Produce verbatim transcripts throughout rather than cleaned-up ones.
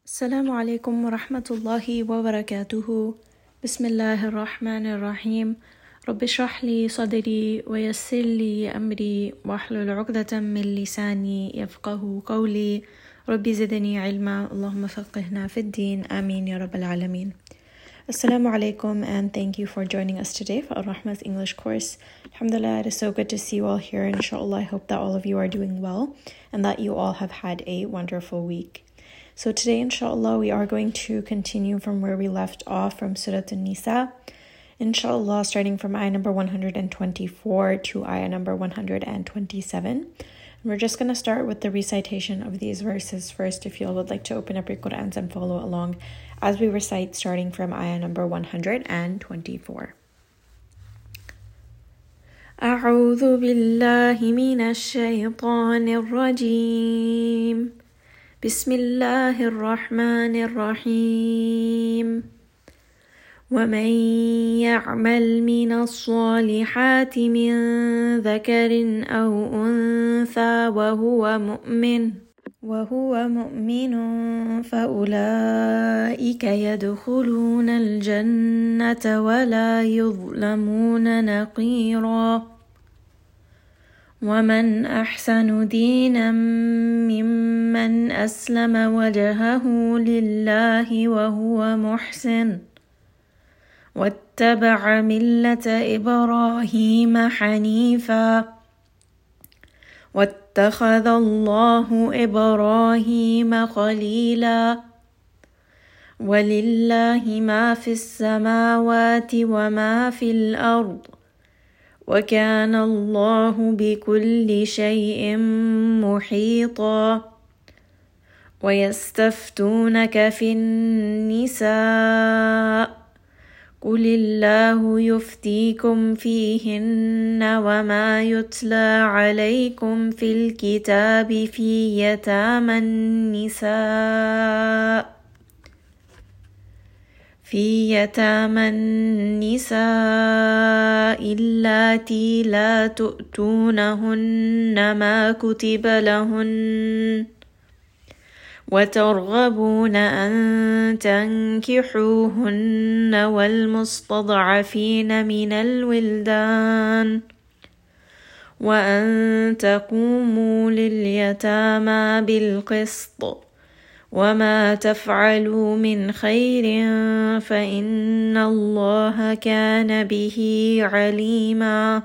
السلام عليكم ورحمة الله وبركاته. بسم الله الرحمن الرحيم. رب اشرح لي صدري ويسر لي أمري واحلل عقدة من لساني يفقه قولي. ربي زدني علما اللهم فقهنا في الدين آمين يا رب العالمين. Assalamu alaikum and thank you for joining us today for Al-Rahma's English course. Alhamdulillah, it is so good to see you all here. Inshallah, I hope that all of you are doing well and that you all have had a wonderful week. So today, inshallah, we are going to continue from where we left off from Surah An-Nisa. Inshallah, starting from ayah number one hundred twenty-four to ayah number one hundred twenty-seven. And we're just going to start with the recitation of these verses first. If you all would like to open up your Qur'ans and follow along as we recite starting from ayah number one hundred twenty-four. أعوذ بالله من الشيطان الرجيم. بسم الله الرحمن الرحيم. ومن يعمل من الصالحات من ذكر أو أنثى وهو مؤمن وهو مؤمن فأولئك يدخلون الجنة ولا يظلمون نقيرا. ومن أحسن دينا ممن أسلم وجهه لله وهو محسن واتبع ملة إبراهيم حنيفا واتخذ الله إبراهيم خليلا. ولله ما في السماوات وما في الأرض وكان الله بكل شيء محيطا. ويستفتونك في النساء قل الله يفتيكم فيهن وما يتلى عليكم في الكتاب في يتامى النساء في يتامى النساء اللاتي لا تؤتونهن ما كتب لهن وترغبون أن تنكحوهن والمستضعفين من الولدان وأن تقوموا لليتامى بالقسط وما تفعلوا من خير فإن الله كان به عليما.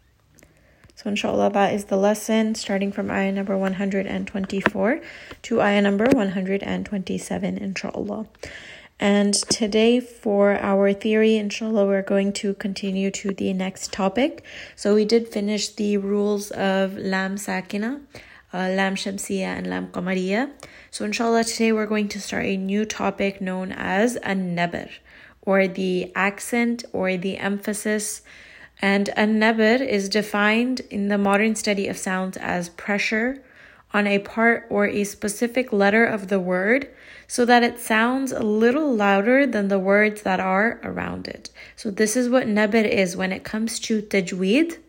So inshallah, that is the lesson starting from ayah number one hundred twenty-four to ayah number one hundred twenty-seven, inshallah. And today for our theory, inshallah, we're going to continue to the next topic. So we did finish the rules of lam sakina, uh, lam shamsiya and lam qamariya. So inshallah, today we're going to start a new topic known as an-nabr, or the accent or the emphasis. And an-nabr is defined in the modern study of sounds as pressure on a part or a specific letter of the word so that it sounds a little louder than the words that are around it. So this is what nabr is when it comes to tajweed.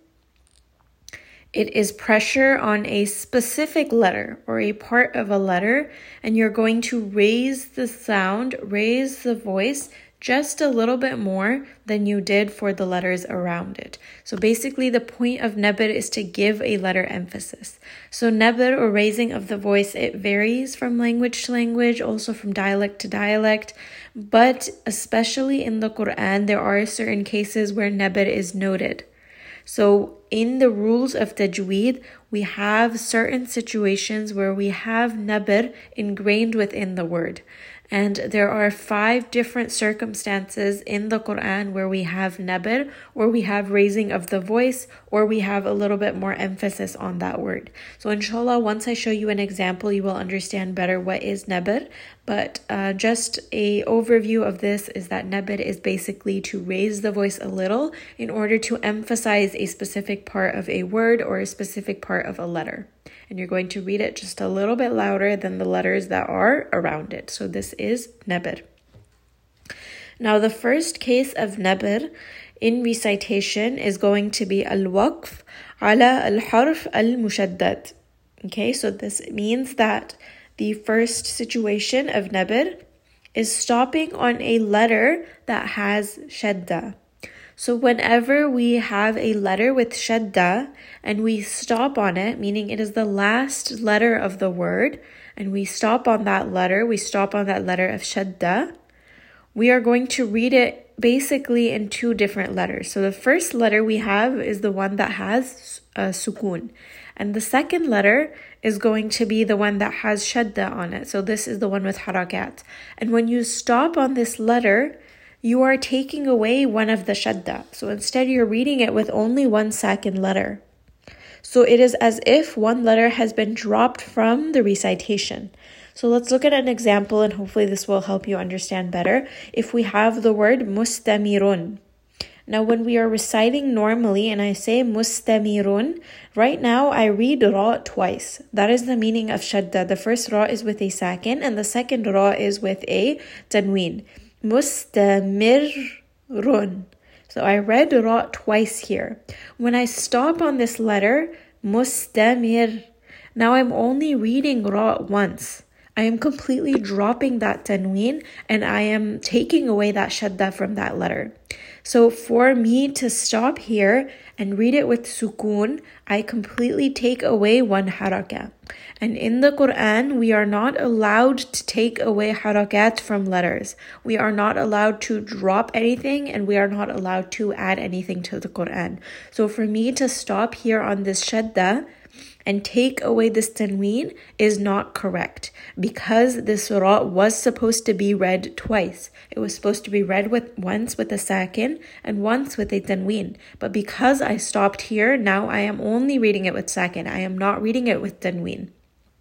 It is pressure on a specific letter or a part of a letter, and you're going to raise the sound, raise the voice just a little bit more than you did for the letters around it. So basically the point of nabr is to give a letter emphasis. So nabr, or raising of the voice, it varies from language to language, also from dialect to dialect, but especially in the Quran there are certain cases where nabr is noted. So in the rules of tajweed, we have certain situations where we have nabr ingrained within the word. And there are five different circumstances in the Quran where we have nabr, or we have raising of the voice, or we have a little bit more emphasis on that word. So inshallah, once I show you an example, you will understand better what is nabr. But uh, just a overview of this is that nabr is basically to raise the voice a little in order to emphasize a specific part of a word or a specific part of a letter. And you're going to read it just a little bit louder than the letters that are around it. So this is nabr. Now the first case of nabr in recitation is going to be al-waqf ala al-harf al-mushaddad. Okay, so this means that the first situation of nabr is stopping on a letter that has shadda. So whenever we have a letter with shadda and we stop on it, meaning it is the last letter of the word, and we stop on that letter, we stop on that letter of shadda, we are going to read it basically in two different letters. So the first letter we have is the one that has uh, sukun. And the second letter is going to be the one that has shadda on it. So this is the one with harakat. And when you stop on this letter, you are taking away one of the shadda. So instead you're reading it with only one second letter. So it is as if one letter has been dropped from the recitation. So let's look at an example, and hopefully this will help you understand better. If we have the word mustamirun. Now when we are reciting normally and I say mustamirun, right now I read ra twice. That is the meaning of shadda. The first ra is with a sakin and the second ra is with a tanween. Mustamirun. So I read ra twice here. When I stop on this letter, mustamir, now I'm only reading ra once. I am completely dropping that tanween and I am taking away that shadda from that letter. So for me to stop here and read it with sukoon, I completely take away one harakah. And in the Quran, we are not allowed to take away harakat from letters. We are not allowed to drop anything and we are not allowed to add anything to the Quran. So for me to stop here on this shadda and take away this tanween is not correct, because this surah was supposed to be read twice. It was supposed to be read with once with a sakin and once with a tanween. But because I stopped here, now I am only reading it with sakin. I am not reading it with tanween.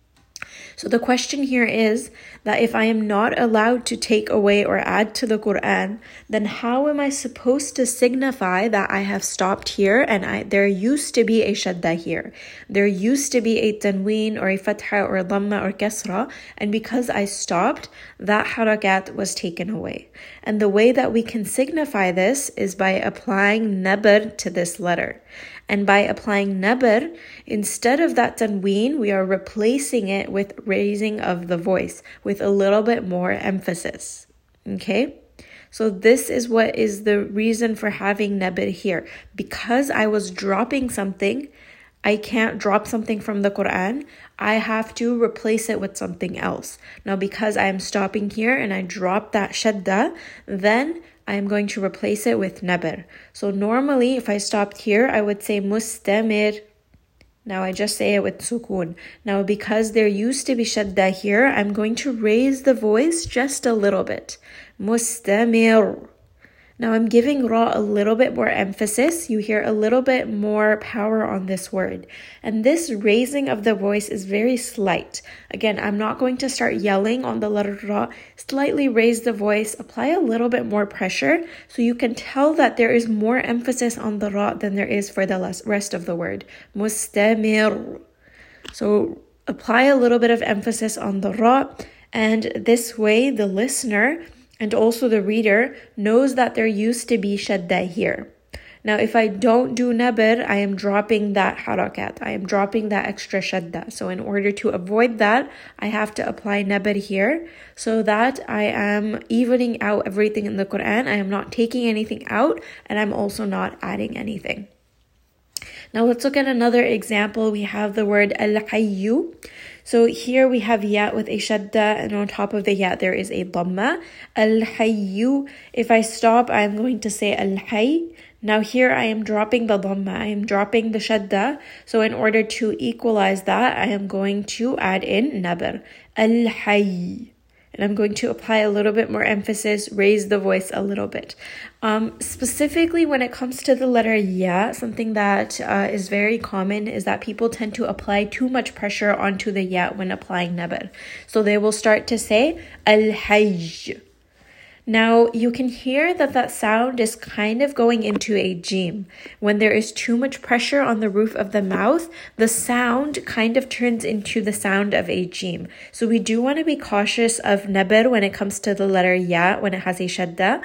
So the question here is that if I am not allowed to take away or add to the Quran, then how am I supposed to signify that I have stopped here and I, there used to be a shadda here? There used to be a tanween or a fatha or a dhamma or kasra, and because I stopped, that harakat was taken away. And the way that we can signify this is by applying nabr to this letter. And by applying nabr, instead of that tanween, we are replacing it with raising of the voice, with a little bit more emphasis. Okay? So this is what is the reason for having nabr here. Because I was dropping something, I can't drop something from the Quran. I have to replace it with something else. Now, because I am stopping here and I drop that shadda, then I am going to replace it with nabr. So normally, if I stopped here, I would say mustamir. Now I just say it with sukoon. Now because there used to be shadda here, I'm going to raise the voice just a little bit. Mustamir. Now I'm giving ra a little bit more emphasis. You hear a little bit more power on this word. And this raising of the voice is very slight. Again, I'm not going to start yelling on the letter ra. Slightly raise the voice, apply a little bit more pressure so you can tell that there is more emphasis on the ra than there is for the rest of the word. Mustamir. So apply a little bit of emphasis on the ra, and this way the listener and also the reader knows that there used to be shadda here. Now, if I don't do nabr, I am dropping that harakat. I am dropping that extra shadda. So in order to avoid that, I have to apply nabr here so that I am evening out everything in the Quran. I am not taking anything out and I'm also not adding anything. Now let's look at another example. We have the word al-hayyu. So here we have ya with a shadda, and on top of the ya there is a dhamma. Al-hayyu. If I stop, I am going to say al-hay. Now here I am dropping the dhamma. I am dropping the shadda. So in order to equalize that, I am going to add in nabr. Al-hay. And I'm going to apply a little bit more emphasis, raise the voice a little bit. Um, specifically when it comes to the letter ya, something that uh, is very common is that people tend to apply too much pressure onto the ya when applying nabr. So they will start to say al-hajj. Now, you can hear that that sound is kind of going into a jim. When there is too much pressure on the roof of the mouth, the sound kind of turns into the sound of a jim. So we do want to be cautious of nabr when it comes to the letter ya, when it has a shadda.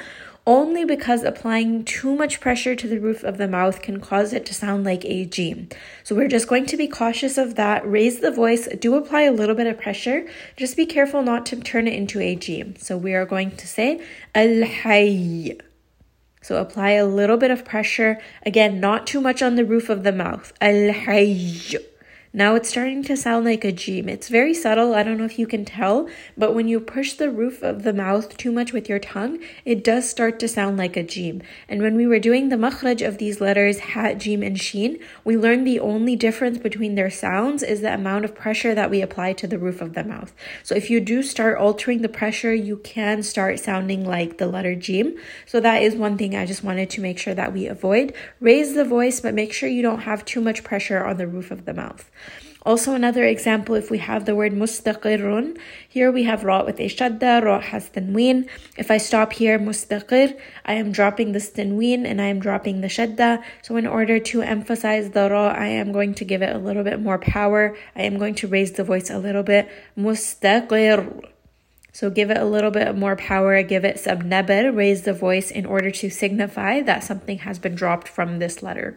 only because applying too much pressure to the roof of the mouth can cause it to sound like a jim. So we're just going to be cautious of that. Raise the voice, do apply a little bit of pressure. Just be careful not to turn it into a jim. So we are going to say al-hayy. So apply a little bit of pressure. Again, not too much on the roof of the mouth. Al-hayy. Now it's starting to sound like a jim. It's very subtle. I don't know if you can tell, but when you push the roof of the mouth too much with your tongue, it does start to sound like a jim. And when we were doing the makhraj of these letters, ha, jim, and sheen, we learned the only difference between their sounds is the amount of pressure that we apply to the roof of the mouth. So if you do start altering the pressure, you can start sounding like the letter jim. So that is one thing I just wanted to make sure that we avoid. Raise the voice, but make sure you don't have too much pressure on the roof of the mouth. Also, another example, if we have the word mustaqirrun, here we have ra with a shadda, ra has tanween. If I stop here, mustaqir, I am dropping the tanween and I am dropping the shadda. So in order to emphasize the ra, I am going to give it a little bit more power. I am going to raise the voice a little bit. Mustaqir. So give it a little bit more power, give it some nabar, raise the voice in order to signify that something has been dropped from this letter.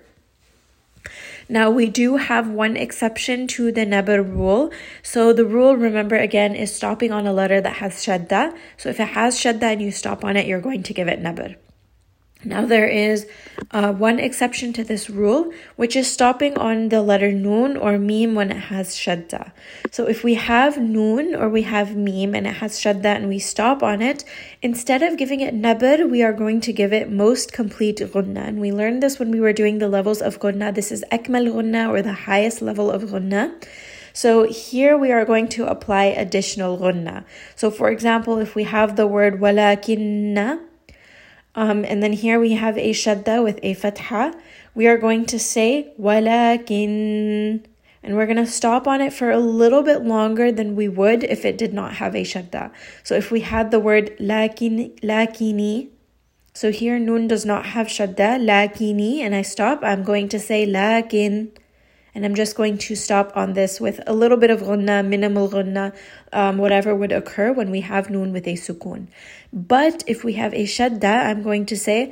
Now, we do have one exception to the nabar rule. So the rule, remember again, is stopping on a letter that has shadda. So if it has shadda and you stop on it, you're going to give it nabar. Now, there is uh, one exception to this rule, which is stopping on the letter noon or meme when it has shadda. So if we have noon or we have meme and it has shadda and we stop on it, instead of giving it nabar, we are going to give it most complete ghunna. And we learned this when we were doing the levels of ghunna. This is akmal ghunna, or the highest level of ghunna. So here we are going to apply additional ghunna. So for example, if we have the word walakinna, Um, and then here we have a shadda with a fatha. We are going to say walakin, and we're going to stop on it for a little bit longer than we would if it did not have a shadda. So if we had the word lakin, lakini, so here nun does not have shadda, lakini, and I stop, I'm going to say lakin. And I'm just going to stop on this with a little bit of ghunna, minimal ghunna, um, whatever would occur when we have noon with a sukoon. But if we have a shadda, I'm going to say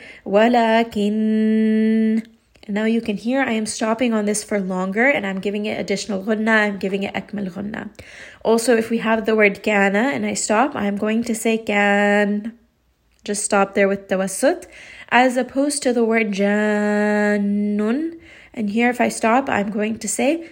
walakin. And now you can hear I am stopping on this for longer and I'm giving it additional ghunna, I'm giving it akmal ghunna. Also, if we have the word kana and I stop, I'm going to say kan. Just stop there with tawassut. As opposed to the word jannun. And here, if I stop, I'm going to say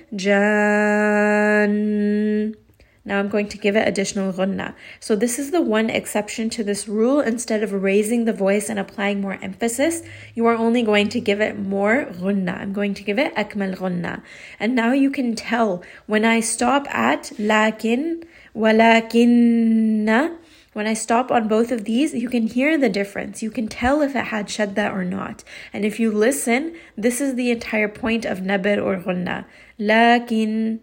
jan. Now I'm going to give it additional ghunna. So this is the one exception to this rule. Instead of raising the voice and applying more emphasis, you are only going to give it more ghunna. I'm going to give it akmal ghunna. And now you can tell when I stop at lakin, walakinna, when I stop on both of these, you can hear the difference. You can tell if it had shadda or not. And if you listen, this is the entire point of nabar or ghunna. Lakin,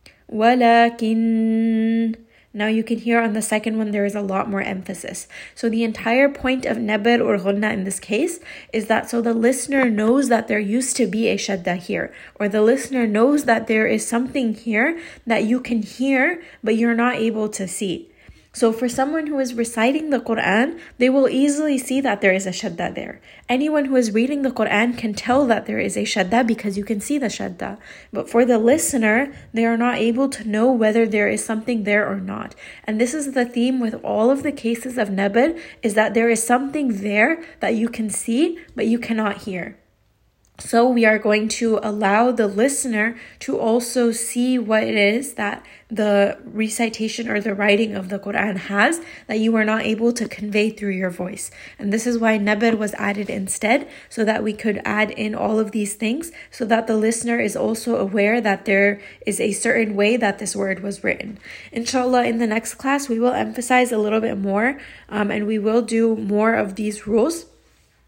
walakin. Now you can hear on the second one, there is a lot more emphasis. So the entire point of nabar or ghunna in this case is that so the listener knows that there used to be a shadda here. Or the listener knows that there is something here that you can hear, but you're not able to see. So for someone who is reciting the Quran, they will easily see that there is a shadda there. Anyone who is reading the Quran can tell that there is a shadda because you can see the shadda. But for the listener, they are not able to know whether there is something there or not. And this is the theme with all of the cases of nabar, is that there is something there that you can see, but you cannot hear. So we are going to allow the listener to also see what it is that the recitation or the writing of the Quran has that you are not able to convey through your voice. And this is why nabar was added instead, so that we could add in all of these things so that the listener is also aware that there is a certain way that this word was written. Inshallah, in the next class, we will emphasize a little bit more um, and we will do more of these rules.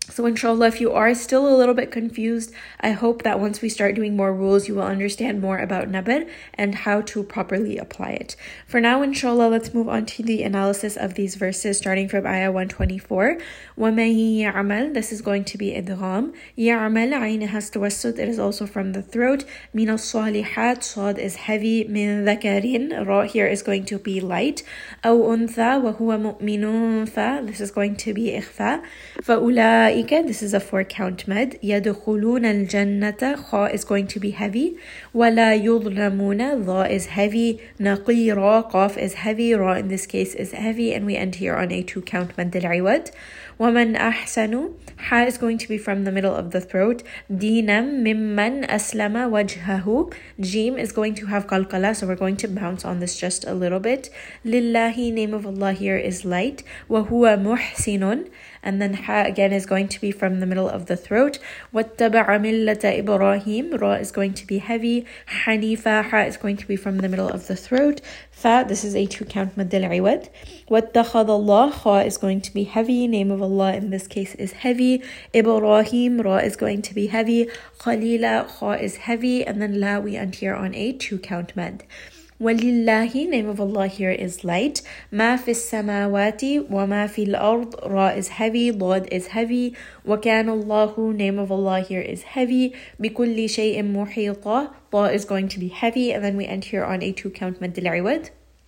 So inshallah, if you are still a little bit confused, I hope that once we start doing more rules, you will understand more about nabr and how to properly apply it. For now, inshallah, let's move on to the analysis of these verses, starting from ayah one twenty-four. وَمَن يَعْمَلْ, this is going to be idgham. يَعْمَلْ, ayn has tawassut, it is also from the throat. مِنَ الصَّالِحَات, صاد is heavy. مِن ذَكَرٍ, ra here is going to be light. أَوْ أُنْثَى وَهُوَ مُؤْمِنٌ, fa, this is going to be ikhfa. فَأُولَٰئِكَ, this is a four count med. يَدْخُلُونَ الْجَنَّةَ, kha is going to be heavy. وَلَا يُظْلَمُونَ, dha is heavy. نَقِيرًا, qaf is heavy. Ra in this case is heavy, and we end here on a two count med al-iwad. وَمَنْ أَحْسَنُ, ha is going to be from the middle of the throat. دِينًا مِمَّنْ أَسْلَمَ وَجْهَهُ, jim is going to have qalqala, so we're going to bounce on this just a little bit. لِلَّهِ, name of Allah here is light. وَهُوَ مُحْسِنٌ, and then ha again is going to be from the middle of the throat. وَاتَّبَعَ مِلَّةَ إِبْرَاهِيم, ra is going to be heavy. حَنِيفًا, ha is going to be from the middle of the throat. Fa, this is a two count mad al-iwad. وَاتَّخَذَ اللَّهُ, kha is going to be heavy. Name of Allah in this case is heavy. Ibrahim, ra is going to be heavy. Khalila, kha is heavy. And then la, we end here on a two count mad. وَلِلَّهِ, name of Allah here is light. مَا فِي السَّمَاوَاتِ وَمَا فِي الْأَرْضِ, ra is heavy, dad is heavy. وَكَانَ اللَّهُ, name of Allah here is heavy. بِكُلِّ شَيْءٍ مُحِيطًا, ta is going to be heavy, and then we end here on a two count mad al-iwad.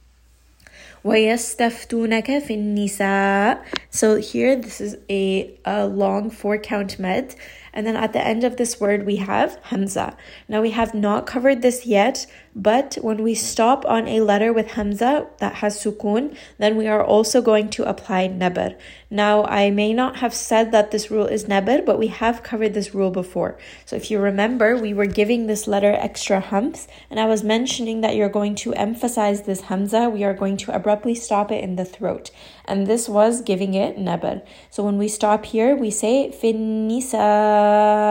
وَيَسْتَفْتُونَكَ فِي النِّسَاءِ, so here this is a, a long four count med, and then at the end of this word we have hamza. Now we have not covered this yet, but when we stop on a letter with hamza that has sukun, then we are also going to apply nabr. Now I may not have said that this rule is nabr, but we have covered this rule before. So if you remember, we were giving this letter extra hams, and I was mentioning that you're going to emphasize this hamza. We are going to abruptly stop it in the throat, and this was giving it nabr. So when we stop here, we say fin nisa.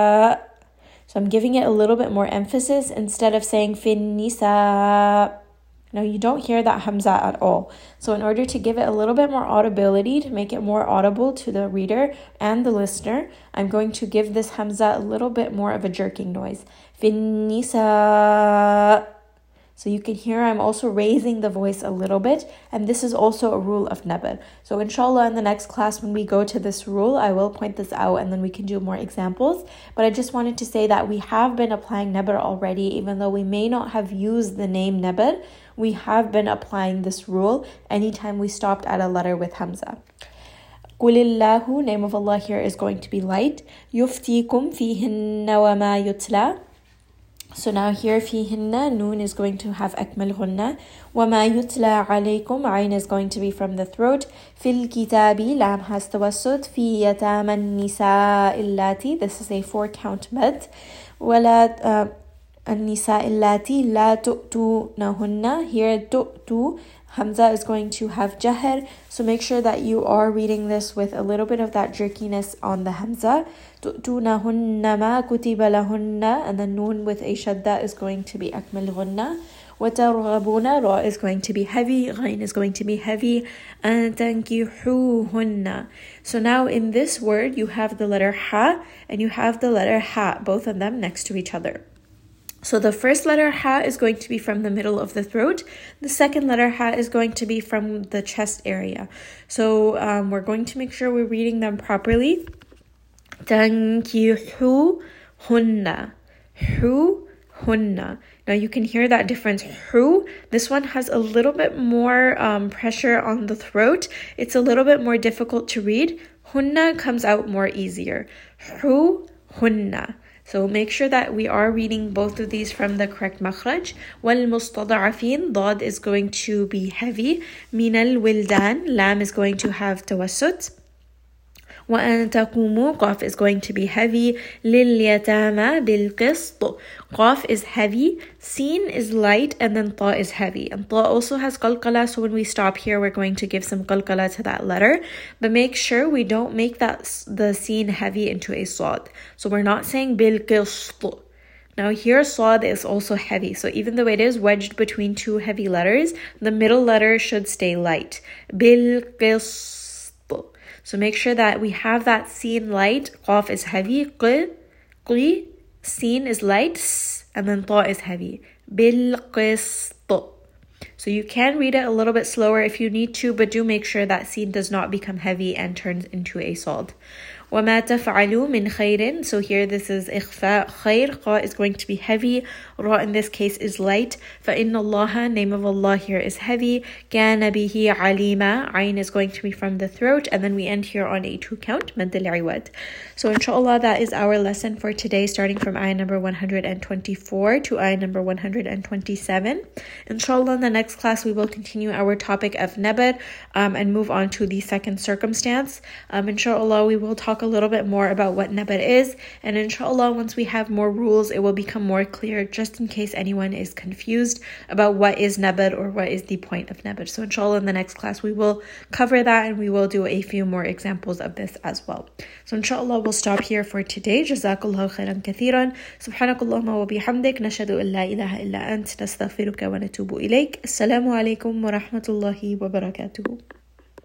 So I'm giving it a little bit more emphasis instead of saying fin nisa. Now you don't hear that hamza at all. So in order to give it a little bit more audibility, to make it more audible to the reader and the listener, I'm going to give this hamza a little bit more of a jerking noise. Fin nisa. So you can hear I'm also raising the voice a little bit, and this is also a rule of nabr. So inshallah in the next class when we go to this rule, I will point this out and then we can do more examples. But I just wanted to say that we have been applying nabr already, even though we may not have used the name nabr, we have been applying this rule anytime we stopped at a letter with hamza. Qulillahu, name of Allah here is going to be light. Yuftikum fihinna wa ma yutla. So now here fihinna, noon is going to have akmal ghunna. وَمَا يُتْلَى عَلَيْكُمْ, ayn is going to be from the throat. فِي الْكِتَابِ, lam has tawassut. فِي يَتَامَ النِّسَاءِ اللَّاتِي, this is a four count med. وَلَا النِّسَاءِ اللَّاتِي لَا تُؤْتُونَهُنَّ, here tu'tu, hamza is going to have jahr, so make sure that you are reading this with a little bit of that jerkiness on the hamza. تُؤْتُونَهُنَّ مَا كُتِبَ لَهُنَّ, and the noon with a shadda is going to be akmal ghunna. وَتَرْغَبُونَ, ra is going to be heavy, ghain is going to be heavy. أَن تَنْكِحُوهُنَّ. So now in this word you have the letter ha and you have the letter ha, both of them next to each other. So the first letter ha is going to be from the middle of the throat. The second letter ha is going to be from the chest area. So um, we're going to make sure we're reading them properly. تَنْكِحُوهُنَّ, hu, hunna. Now you can hear that difference. Hu, this one has a little bit more um, pressure on the throat. It's a little bit more difficult to read. Hunna comes out more easier. Hu, hunna. So make sure that we are reading both of these from the correct makhraj. وَالْمُسْتَضْعَفِينَ, dad is going to be heavy. مِنَ الْوِلْدَانِ, lam is going to have tawassut. وَأَن تَقُومُوا, qaf is going to be heavy. لِلْيَتَامَى بِالْقِسْطِ, qaf is heavy, sin is light, and then ta is heavy. And ta also has qalqala, so when we stop here, we're going to give some qalqala to that letter. But make sure we don't make that the sin heavy into a sad. So we're not saying بِالْقِسْطِ. Now here sad is also heavy, so even though it is wedged between two heavy letters, the middle letter should stay light. بِالْقِسْطِ. So make sure that we have that sin light. Qaf is heavy. Q, qi. Sin is light. S, and then ta is heavy. Bilqist. So you can read it a little bit slower if you need to, but do make sure that sin does not become heavy and turns into a salt. وَمَا تَفْعَلُوا مِنْ خَيْرٍ. So here this is إخفاء. خير. Qa is going to be heavy. Ra in this case is light. فَإِنَّ اللَّهَ, name of Allah here is heavy. كَانَ بِهِ عَلِيمًا. Ayn is going to be from the throat. And then we end here on a two count. مَدْ الْعِوَدْ. So inshallah that is our lesson for today, starting from ayah number one hundred twenty-four to ayah number one hundred twenty-seven. Inshallah in the next class we will continue our topic of nabar um, and move on to the second circumstance. Um, inshallah we will talk a little bit more about what nabar is, and inshallah once we have more rules it will become more clear, just in case anyone is confused about what is nabar or what is the point of nabar. So inshallah in the next class we will cover that, and we will do a few more examples of this as well. So inshallah we'll stop here for today. Jazakallahu khairan kathiran. Subhanakallahumma wa bihamdik. Nashhadu an la ilaha illa ant. Nastaghfiruka wa natubu ilayk. Assalamu alaikum wa rahmatullahi wa barakatuhu.